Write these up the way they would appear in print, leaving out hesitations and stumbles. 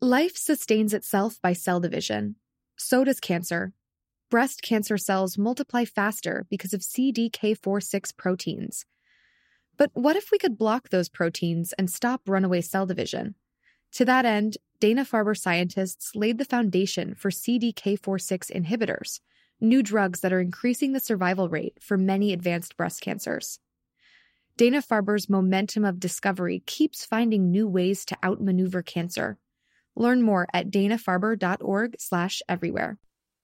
Life sustains itself by cell division. So does cancer. Breast cancer cells multiply faster because of CDK4/6 proteins. But what if we could block those proteins and stop runaway cell division? To that end, Dana-Farber scientists laid the foundation for CDK4/6 inhibitors, new drugs that are increasing the survival rate for many advanced breast cancers. Dana-Farber's momentum of discovery keeps finding new ways to outmaneuver cancer. Learn more at danafarber.org/everywhere.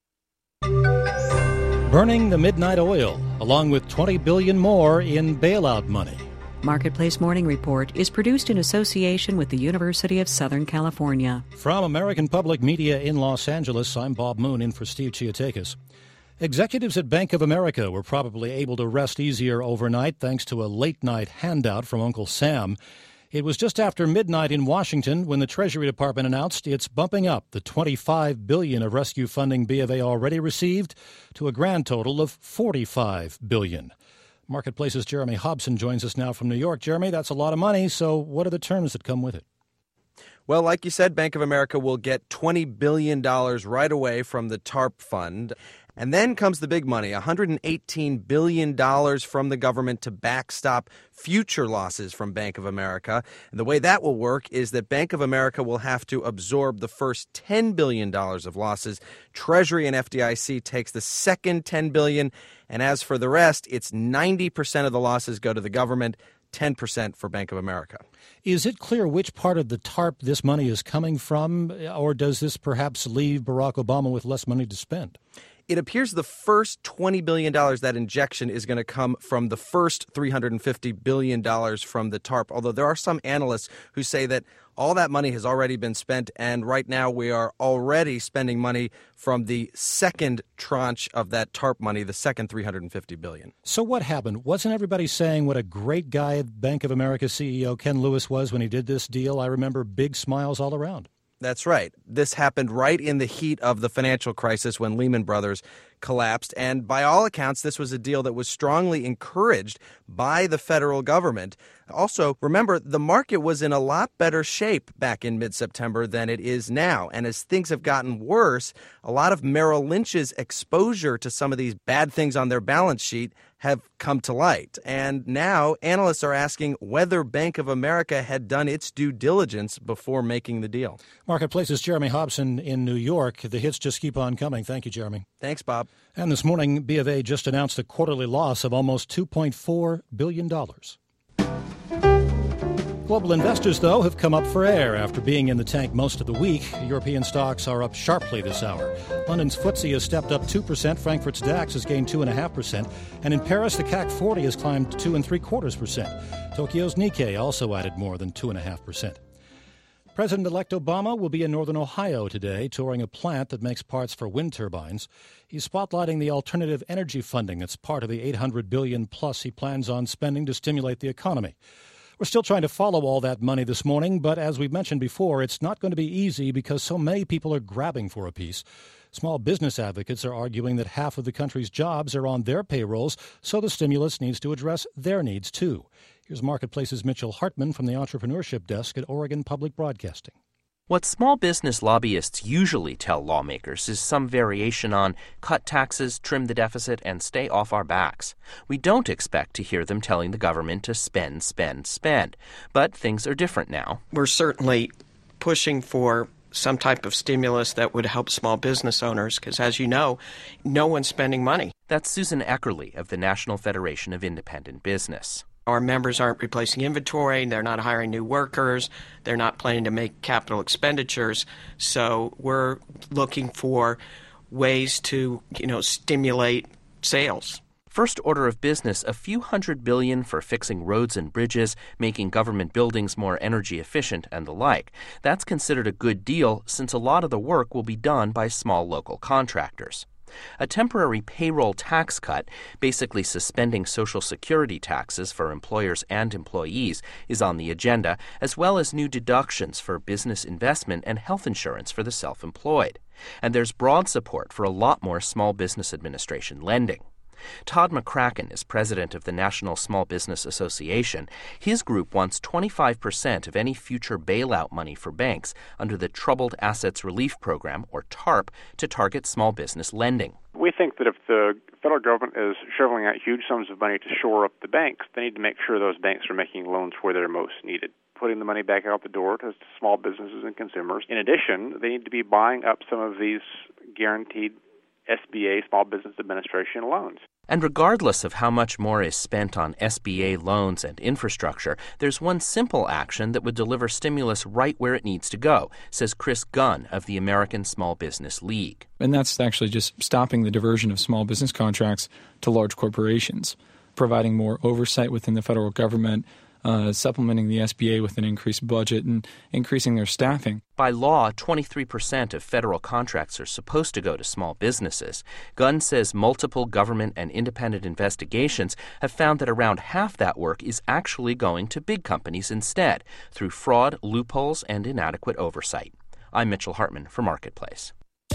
Burning the midnight oil, along with $20 billion more in bailout money. Marketplace Morning Report is produced in association with the University of Southern California. From American Public Media in Los Angeles, I'm Bob Moon in for Steve Chiotakis. Executives at Bank of America were probably able to rest easier overnight thanks to a late-night handout from Uncle Sam. It was just after midnight in Washington when the Treasury Department announced it's bumping up the $25 billion of rescue funding B of A already received to a grand total of $45 billion. Marketplace's Jeremy Hobson joins us now from New York. Jeremy, that's a lot of money, so what are the terms that come with it? Well, like you said, Bank of America will get $20 billion right away from the TARP fund. And then comes the big money, $118 billion from the government to backstop future losses from Bank of America. And the way that will work is that Bank of America will have to absorb the first $10 billion of losses. Treasury and FDIC takes the second $10 billion. And as for the rest, it's 90% of the losses go to the government, 10% for Bank of America. Is it clear which part of the TARP this money is coming from, or does this perhaps leave Barack Obama with less money to spend? It appears the first $20 billion, that injection, is going to come from the first $350 billion from the TARP, although there are some analysts who say that all that money has already been spent, and right now we are already spending money from the second tranche of that TARP money, the second $350 billion. So what happened? Wasn't everybody saying what a great guy Bank of America CEO Ken Lewis was when he did this deal? I remember big smiles all around. That's right. This happened right in the heat of the financial crisis when Lehman Brothers collapsed. And by all accounts, this was a deal that was strongly encouraged by the federal government. Also, remember, the market was in a lot better shape back in mid-September than it is now. And as things have gotten worse, a lot of Merrill Lynch's exposure to some of these bad things on their balance sheet have come to light. And now analysts are asking whether Bank of America had done its due diligence before making the deal. Marketplace's Jeremy Hobson in New York. The hits just keep on coming. Thank you, Jeremy. Thanks, Bob. And this morning, B of A just announced a quarterly loss of almost $2.4 billion. Global investors, though, have come up for air after being in the tank most of the week. European stocks are up sharply this hour. London's FTSE has stepped up 2%, Frankfurt's DAX has gained 2.5%, and in Paris, the CAC 40 has climbed 2.75%. Tokyo's Nikkei also added more than 2.5%. President-elect Obama will be in northern Ohio today, touring a plant that makes parts for wind turbines. He's spotlighting the alternative energy funding that's part of the $800 billion plus he plans on spending to stimulate the economy. We're still trying to follow all that money this morning, but as we've mentioned before, it's not going to be easy because so many people are grabbing for a piece. Small business advocates are arguing that half of the country's jobs are on their payrolls, so the stimulus needs to address their needs, too. Here's Marketplace's Mitchell Hartman from the Entrepreneurship Desk at Oregon Public Broadcasting. What small business lobbyists usually tell lawmakers is some variation on cut taxes, trim the deficit, and stay off our backs. We don't expect to hear them telling the government to spend, spend, spend. But things are different now. We're certainly pushing for some type of stimulus that would help small business owners because, as you know, no one's spending money. That's Susan Eckerly of the National Federation of Independent Business. Our members aren't replacing inventory, they're not hiring new workers, they're not planning to make capital expenditures. So we're looking for ways to, stimulate sales. First order of business, a few $100 billion for fixing roads and bridges, making government buildings more energy efficient, and the like. That's considered a good deal since a lot of the work will be done by small local contractors. A temporary payroll tax cut, basically suspending Social Security taxes for employers and employees, is on the agenda, as well as new deductions for business investment and health insurance for the self-employed. And there's broad support for a lot more Small Business Administration lending. Todd McCracken is president of the National Small Business Association. His group wants 25% of any future bailout money for banks under the Troubled Assets Relief Program, or TARP, to target small business lending. We think that if the federal government is shoveling out huge sums of money to shore up the banks, they need to make sure those banks are making loans where they're most needed, putting the money back out the door to small businesses and consumers. In addition, they need to be buying up some of these guaranteed SBA, Small Business Administration loans. And regardless of how much more is spent on SBA loans and infrastructure, there's one simple action that would deliver stimulus right where it needs to go, says Chris Gunn of the American Small Business League. And that's actually just stopping the diversion of small business contracts to large corporations, providing more oversight within the federal government, supplementing the SBA with an increased budget, and increasing their staffing. By law, 23% of federal contracts are supposed to go to small businesses. Gunn says multiple government and independent investigations have found that around half that work is actually going to big companies instead, through fraud, loopholes, and inadequate oversight. I'm Mitchell Hartman for Marketplace.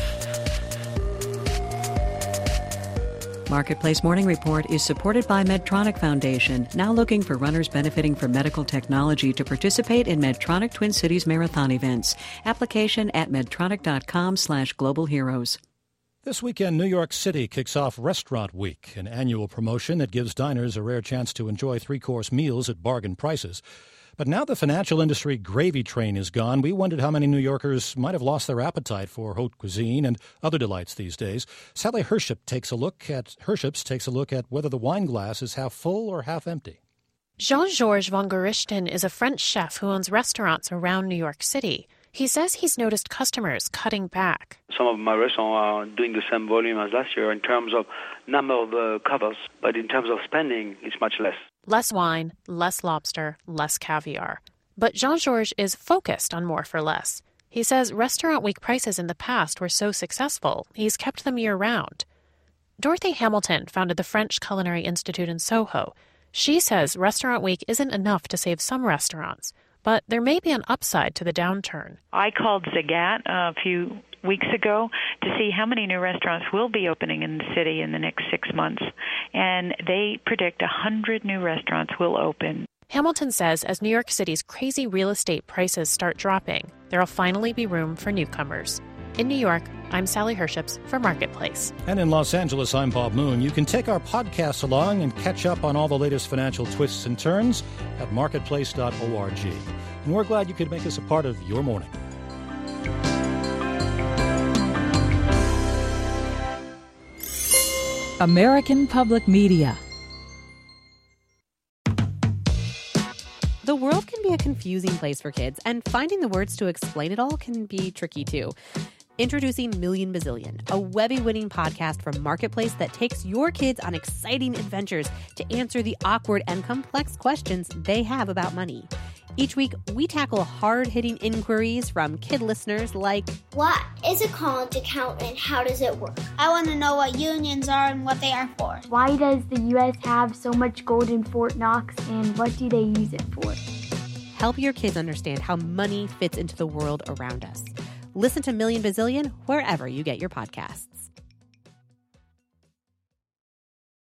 Marketplace Morning Report is supported by Medtronic Foundation, now looking for runners benefiting from medical technology to participate in Medtronic Twin Cities Marathon events. Application at medtronic.com/globalheroes. This weekend, New York City kicks off Restaurant Week, an annual promotion that gives diners a rare chance to enjoy three-course meals at bargain prices. But now the financial industry gravy train is gone, we wondered how many New Yorkers might have lost their appetite for haute cuisine and other delights these days. Sally Herships takes a look at whether the wine glass is half full or half empty. Jean-Georges Van Gerichten is a French chef who owns restaurants around New York City. He says he's noticed customers cutting back. Some of my restaurants are doing the same volume as last year in terms of number of covers, but in terms of spending, it's much less. Less wine, less lobster, less caviar. But Jean-Georges is focused on more for less. He says Restaurant Week prices in the past were so successful, he's kept them year-round. Dorothy Hamilton founded the French Culinary Institute in Soho. She says Restaurant Week isn't enough to save some restaurants, but there may be an upside to the downturn. I called Zagat a few weeks ago to see how many new restaurants will be opening in the city in the next 6 months, and they predict 100 new restaurants will open. Hamilton says as New York City's crazy real estate prices start dropping, there will finally be room for newcomers. In New York, I'm Sally Herships for Marketplace. And in Los Angeles, I'm Bob Moon. You can take our podcast along and catch up on all the latest financial twists and turns at marketplace.org. And we're glad you could make us a part of your morning. American Public Media. The world can be a confusing place for kids, and finding the words to explain it all can be tricky too. Introducing Million Bazillion, a Webby-winning podcast from Marketplace that takes your kids on exciting adventures to answer the awkward and complex questions they have about money. Each week, we tackle hard-hitting inquiries from kid listeners like, what is a college account and how does it work? I want to know what unions are and what they are for. Why does the U.S. have so much gold in Fort Knox and what do they use it for? Help your kids understand how money fits into the world around us. Listen to Million Bazillion wherever you get your podcasts.